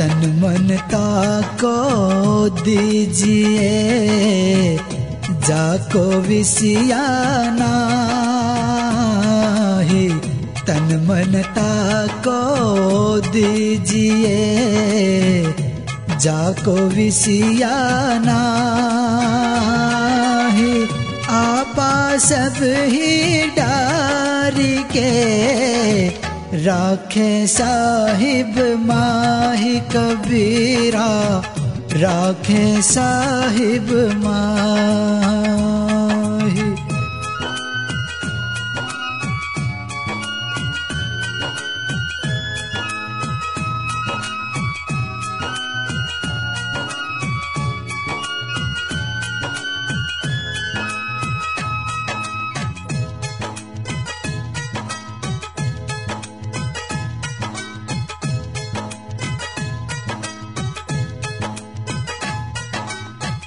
तन मन ताको दीजिए, जाको विसियाना ही। तन मन ताको दीजिए, जाको विसियाना ही। आपा सब ही डारी के, राखे साहिब माही कबीरा, राखे साहिब माही।